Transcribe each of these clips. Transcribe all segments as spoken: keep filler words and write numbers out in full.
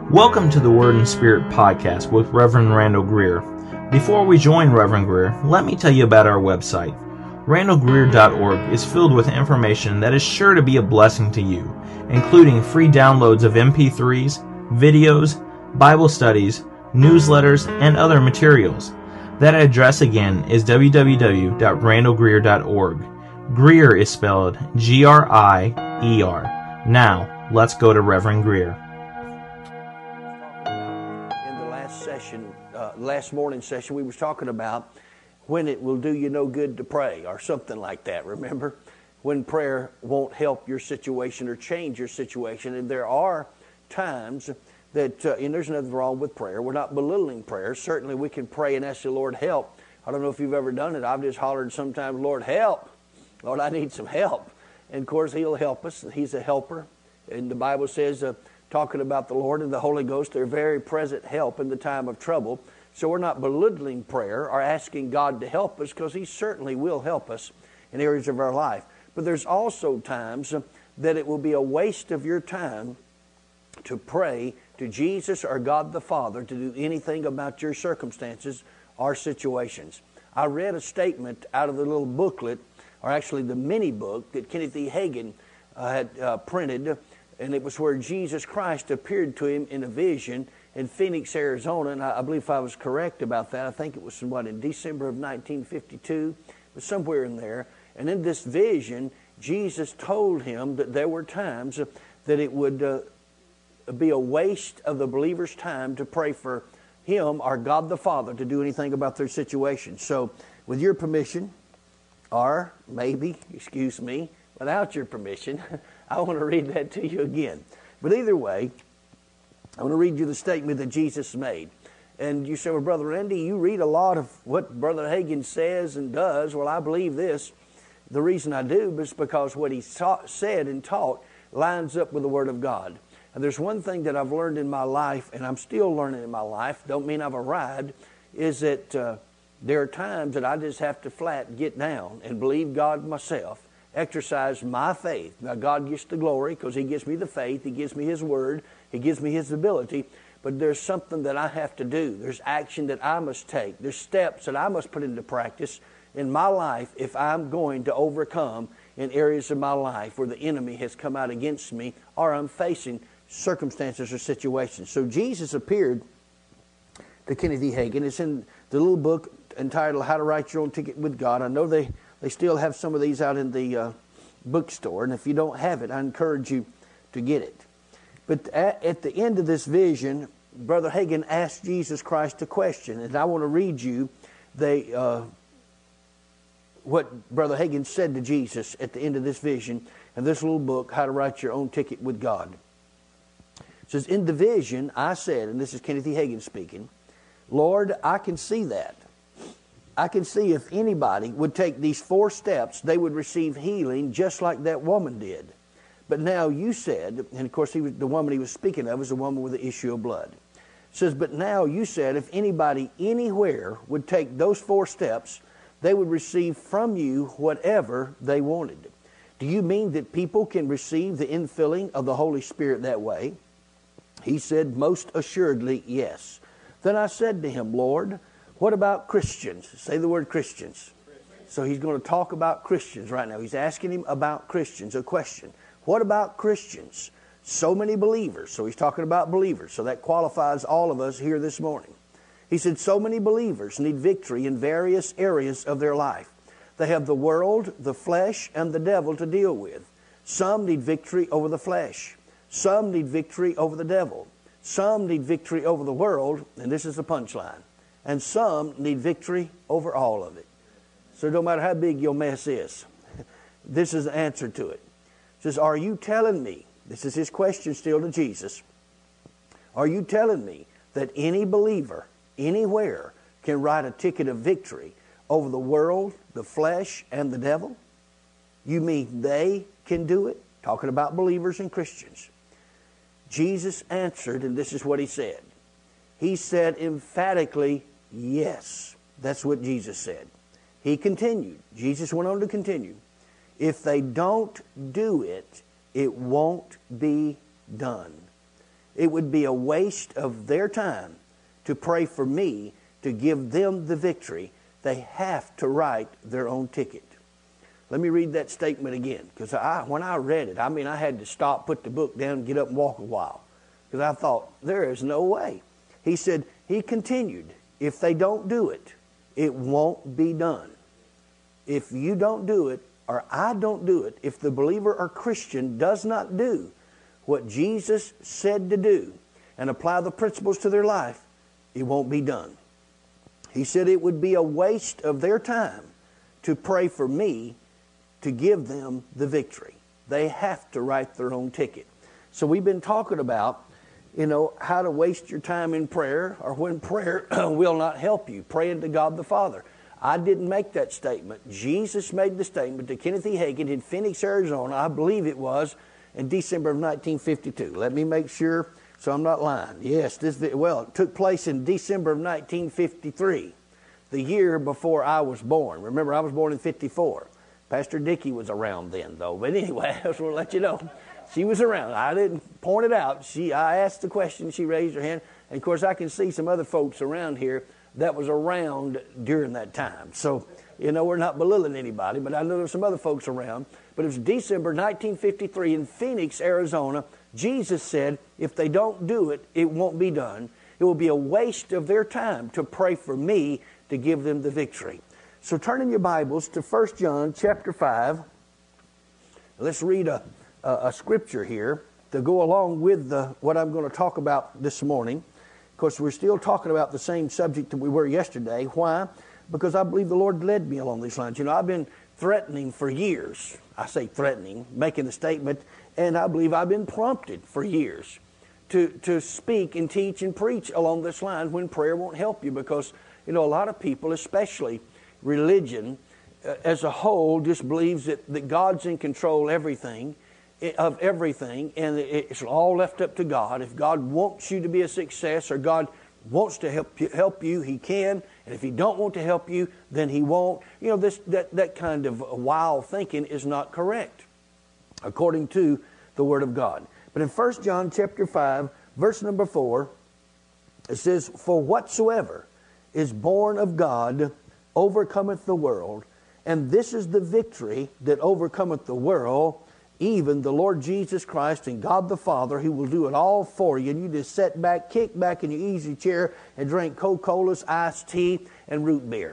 Welcome to the Word and Spirit podcast with Reverend Randall Greer. Before we join Reverend Greer, let me tell you about our website. randall greer dot org is filled with information that is sure to be a blessing to you, including free downloads of M P threes, videos, Bible studies, newsletters, and other materials. That address again is w w w dot randall greer dot org. Greer is spelled G R I E R. Now, let's go to Reverend Greer. Session, uh, last morning session, we was talking about when it will do you no good to pray or something like that. Remember, when prayer won't help your situation or change your situation. And there are times that, uh, and there's nothing wrong with prayer. We're not belittling prayer. Certainly we can pray and ask the Lord help. I don't know if you've ever done it. I've just hollered sometimes, Lord, help. Lord, I need some help. And of course, He'll help us. He's a helper. And the Bible says, uh, talking about the Lord and the Holy Ghost, they're very present help in the time of trouble. So we're not belittling prayer or asking God to help us, because He certainly will help us in areas of our life. But there's also times that it will be a waste of your time to pray to Jesus or God the Father to do anything about your circumstances or situations. I read a statement out of the little booklet, or actually the mini book that Kenneth E. Hagin uh, had uh, printed. And it was where Jesus Christ appeared to him in a vision in Phoenix, Arizona. And I, I believe if I was correct about that, I think it was what, in December of nineteen fifty-two, but somewhere in there. And in this vision, Jesus told him that there were times that it would uh, be a waste of the believer's time to pray for him or God the Father to do anything about their situation. So, with your permission, or maybe, excuse me, without your permission, I want to read that to you again. But either way, I want to read you the statement that Jesus made. And you say, well, Brother Randy, you read a lot of what Brother Hagin says and does. Well, I believe this. The reason I do is because what he taught, said and taught lines up with the Word of God. And there's one thing that I've learned in my life, and I'm still learning in my life, don't mean I've arrived, is that uh, there are times that I just have to flat get down and believe God myself. Exercise my faith. Now, God gets the glory because He gives me the faith. He gives me His Word. He gives me His ability. But there's something that I have to do. There's action that I must take. There's steps that I must put into practice in my life if I'm going to overcome in areas of my life where the enemy has come out against me or I'm facing circumstances or situations. So Jesus appeared to Kenneth E. Hagin. It's in the little book entitled How to Write Your Own Ticket with God. I know they... They still have some of these out in the uh, bookstore. And if you don't have it, I encourage you to get it. But at, at the end of this vision, Brother Hagin asked Jesus Christ a question. And I want to read you the, uh, what Brother Hagin said to Jesus at the end of this vision in this little book, How to Write Your Own Ticket with God. It says, in the vision, I said, and this is Kenneth E. Hagin speaking, Lord, I can see that. I can see if anybody would take these four steps, they would receive healing just like that woman did. But now you said, and of course he was, the woman he was speaking of was the woman with the issue of blood. It says, but now you said if anybody anywhere would take those four steps, they would receive from you whatever they wanted. Do you mean that people can receive the infilling of the Holy Spirit that way? He said, most assuredly, yes. Then I said to him, Lord, what about Christians? Say the word Christians. So he's going to talk about Christians right now. He's asking him about Christians, a question. What about Christians? So many believers. So he's talking about believers. So that qualifies all of us here this morning. He said, so many believers need victory in various areas of their life. They have the world, the flesh, and the devil to deal with. Some need victory over the flesh. Some need victory over the devil. Some need victory over the world. And this is the punchline. And some need victory over all of it. So no matter how big your mess is, this is the answer to it. It says, are you telling me, this is his question still to Jesus, are you telling me that any believer, anywhere, can write a ticket of victory over the world, the flesh, and the devil? You mean they can do it? Talking about believers and Christians. Jesus answered, and this is what He said. He said emphatically, yes. That's what Jesus said. He continued. Jesus went on to continue. If they don't do it, it won't be done. it would be a waste of their time to pray for me to give them the victory. They have to write their own ticket. Let me read that statement again, because I, when I read it, I mean, I had to stop, put the book down, get up and walk a while, because I thought, there is no way. He said, he continued, if they don't do it, it won't be done. If you don't do it, or I don't do it, if the believer or Christian does not do what Jesus said to do and apply the principles to their life, it won't be done. He said it would be a waste of their time to pray for me to give them the victory. They have to write their own ticket. So we've been talking about, you know, how to waste your time in prayer, or when prayer will not help you, praying to God the Father. I didn't make that statement. Jesus made the statement to Kenneth E. Hagin in Phoenix, Arizona, I believe it was, in December of nineteen fifty-two. Let me make sure so I'm not lying. Yes, this well, it took place in December of nineteen fifty-three, the year before I was born. Remember, I was born in fifty-four. Pastor Dickey was around then, though. But anyway, I just want to let you know. She was around. I didn't point it out. She, I asked the question. She raised her hand. And, of course, I can see some other folks around here that was around during that time. So, you know, we're not belittling anybody, but I know there's some other folks around. But it was December nineteen fifty-three in Phoenix, Arizona. Jesus said, if they don't do it, it won't be done. It will be a waste of their time to pray for me to give them the victory. So turn in your Bibles to First John chapter five. Let's read a, a, a scripture here to go along with the, what I'm going to talk about this morning. Of course, we're still talking about the same subject that we were yesterday. Why? Because I believe the Lord led me along these lines. You know, I've been threatening for years. I say threatening, making a statement, and I believe I've been prompted for years to, to speak and teach and preach along this line when prayer won't help you. Because, you know, a lot of people, especially religion uh, as a whole, just believes that, that God's in control of everything, of everything, and it's all left up to God. If God wants you to be a success, or God wants to help you, help you, He can. And if He don't want to help you, then He won't. You know, this that, that kind of wild thinking is not correct, according to the Word of God. But in First John chapter five, verse number four, it says, for whatsoever is born of God overcometh the world, and this is the victory that overcometh the world, even the Lord Jesus Christ, and God the Father, He will do it all for you. And you just sit back, kick back in your easy chair, and drink Coca-Colas, iced tea, and root beer.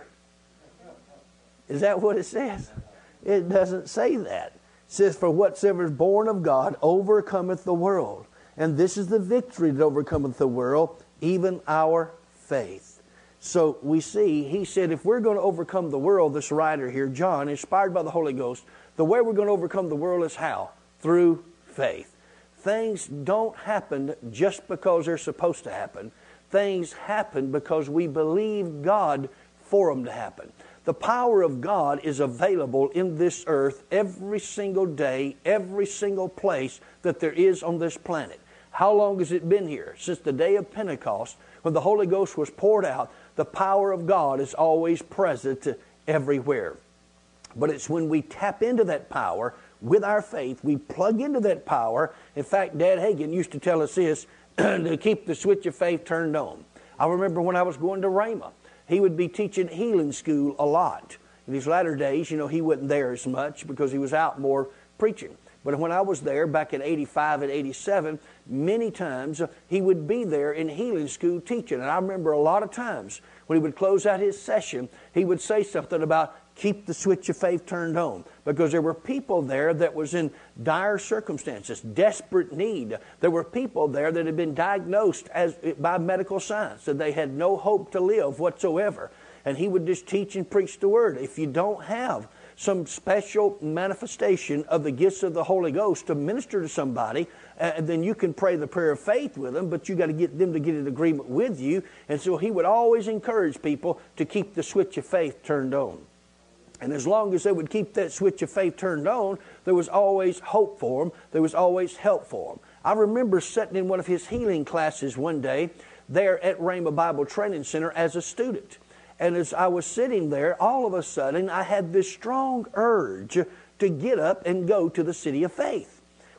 Is that what it says? It doesn't say that. It says, for whatsoever is born of God overcometh the world. And this is the victory that overcometh the world, even our faith. So we see, he said, if we're going to overcome the world, this writer here, John, inspired by the Holy Ghost, the way we're going to overcome the world is how? Through faith. Things don't happen just because they're supposed to happen. Things happen because we believe God for them to happen. The power of God is available in this earth every single day, every single place that there is on this planet. How long has it been here? Since the day of Pentecost, when the Holy Ghost was poured out, the power of God is always present everywhere. But it's when we tap into that power with our faith, we plug into that power. In fact, Dad Hagin used to tell us this, to keep the switch of faith turned on. I remember when I was going to Rhema, he would be teaching healing school a lot. In his latter days, you know, he wasn't there as much because he was out more preaching. But when I was there back in eighty-five and eighty-seven, many times uh, he would be there in healing school teaching. And I remember a lot of times when he would close out his session, he would say something about keep the switch of faith turned on. Because there were people there that was in dire circumstances, desperate need. There were people there that had been diagnosed as by medical science, that they had no hope to live whatsoever. And he would just teach and preach the Word. If you don't have some special manifestation of the gifts of the Holy Ghost to minister to somebody, uh, then you can pray the prayer of faith with them, but you got to get them to get in agreement with you. And so he would always encourage people to keep the switch of faith turned on. And as long as they would keep that switch of faith turned on, there was always hope for them. There was always help for them. I remember sitting in one of his healing classes one day there at Rhema Bible Training Center as a student. And as I was sitting there, all of a sudden, I had this strong urge to get up and go to the City of Faith.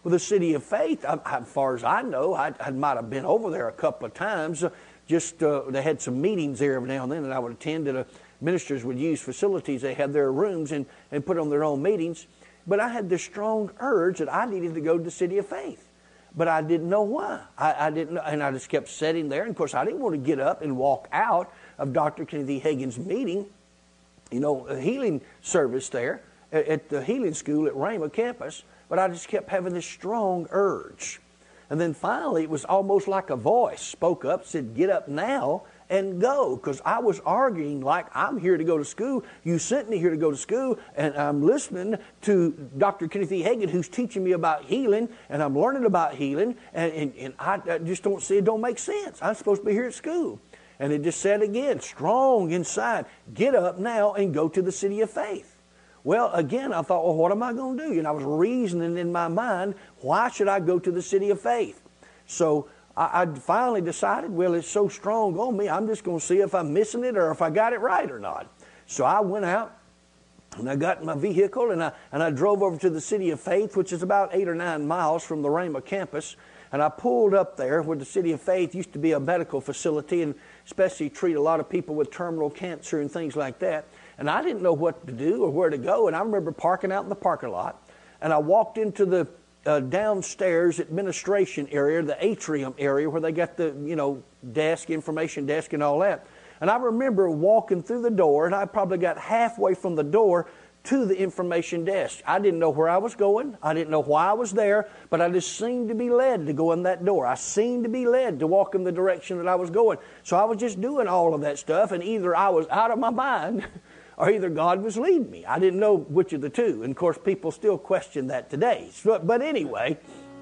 Well, the City of Faith, I, as far as I know, I, I might have been over there a couple of times. Uh, just uh, they had some meetings there every now and then, and I would attend. And uh, ministers would use facilities. They had their rooms and, and put on their own meetings. But I had this strong urge that I needed to go to the City of Faith. But I didn't know why. I, I didn't know, and I just kept sitting there. And, of course, I didn't want to get up and walk out of Doctor Kenneth Hagin's meeting, you know, a healing service there at, at the healing school at Rhema campus. But I just kept having this strong urge. And then finally, it was almost like a voice spoke up, said, get up now and go. Because I was arguing like, I'm here to go to school. You sent me here to go to school, and I'm listening to Doctor Kenneth E. Hagin, who's teaching me about healing, and I'm learning about healing, and, and, and I, I just don't see it don't make sense. I'm supposed to be here at school. And it just said again, strong inside, get up now and go to the City of Faith. Well, again, I thought, well, what am I going to do? And I was reasoning in my mind, why should I go to the City of Faith? So I, I finally decided, well, it's so strong on me, I'm just going to see if I'm missing it or if I got it right or not. So I went out and I got in my vehicle and I, and I drove over to the City of Faith, which is about eight or nine miles from the Rhema campus. And I pulled up there where the City of Faith used to be a medical facility and especially treat a lot of people with terminal cancer and things like that. And I didn't know what to do or where to go. And I remember parking out in the parking lot. And I walked into the uh, downstairs administration area, the atrium area where they got the, you know, desk, information desk and all that. And I remember walking through the door, and I probably got halfway from the door to the information desk. I didn't know where I was going. I didn't know why I was there, but I just seemed to be led to go in that door. I seemed to be led to walk in the direction that I was going. So I was just doing all of that stuff, and either I was out of my mind or either God was leading me. I didn't know which of the two. And, of course, people still question that today. So, but anyway.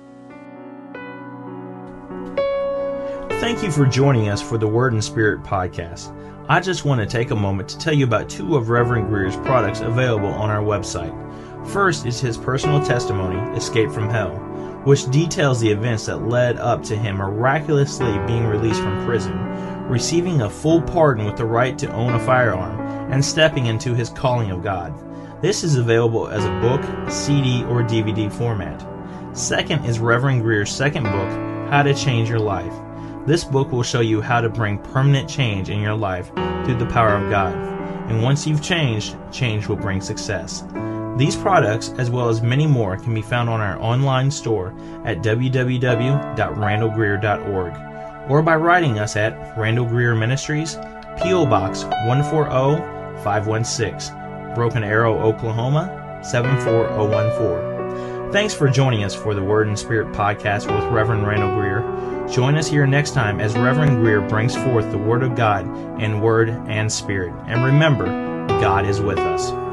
Thank you for joining us for the Word and Spirit podcast. I just want to take a moment to tell you about two of Reverend Greer's products available on our website. First is his personal testimony, Escape from Hell, which details the events that led up to him miraculously being released from prison, receiving a full pardon with the right to own a firearm, and stepping into his calling of God. This is available as a book, C D, or D V D format. Second is Reverend Greer's second book, How to Change Your Life. This book will show you how to bring permanent change in your life through the power of God. And once you've changed, change will bring success. These products, as well as many more, can be found on our online store at w w w dot randall greer dot org or by writing us at Randall Greer Ministries, P O Box one four zero five one six, Broken Arrow, Oklahoma seven four zero one four. Thanks for joining us for the Word and Spirit podcast with Reverend Randall Greer. Join us here next time as Reverend Greer brings forth the Word of God in Word and Spirit. And remember, God is with us.